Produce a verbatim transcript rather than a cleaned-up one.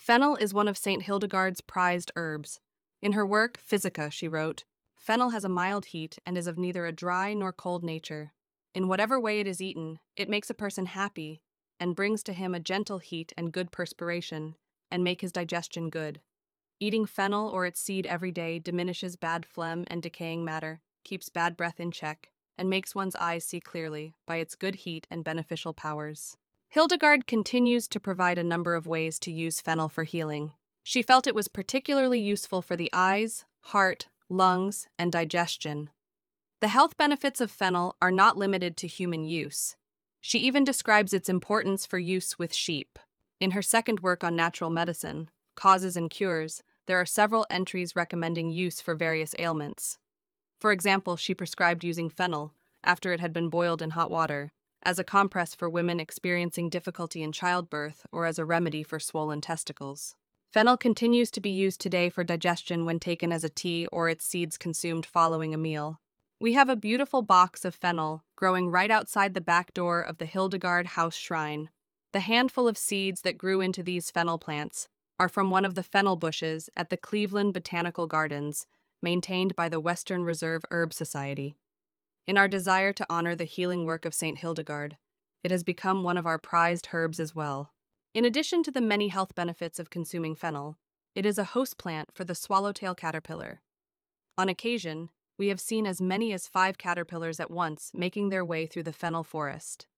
Fennel is one of Saint Hildegard's prized herbs. In her work, Physica, she wrote, "Fennel has a mild heat and is of neither a dry nor cold nature. In whatever way it is eaten, it makes a person happy and brings to him a gentle heat and good perspiration, and make his digestion good. Eating fennel or its seed every day diminishes bad phlegm and decaying matter, keeps bad breath in check, and makes one's eyes see clearly by its good heat and beneficial powers." Hildegard continues to provide a number of ways to use fennel for healing. She felt it was particularly useful for the eyes, heart, lungs, and digestion. The health benefits of fennel are not limited to human use. She even describes its importance for use with sheep. In her second work on natural medicine, Causes and Cures, there are several entries recommending use for various ailments. For example, she prescribed using fennel, after it had been boiled in hot water, as a compress for women experiencing difficulty in childbirth or as a remedy for swollen testicles. Fennel continues to be used today for digestion when taken as a tea or its seeds consumed following a meal. We have a beautiful box of fennel growing right outside the back door of the Hildegard House Shrine. The handful of seeds that grew into these fennel plants are from one of the fennel bushes at the Cleveland Botanical Gardens, maintained by the Western Reserve Herb Society. In our desire to honor the healing work of Saint Hildegard, it has become one of our prized herbs as well. In addition to the many health benefits of consuming fennel, it is a host plant for the swallowtail caterpillar. On occasion, we have seen as many as five caterpillars at once making their way through the fennel forest.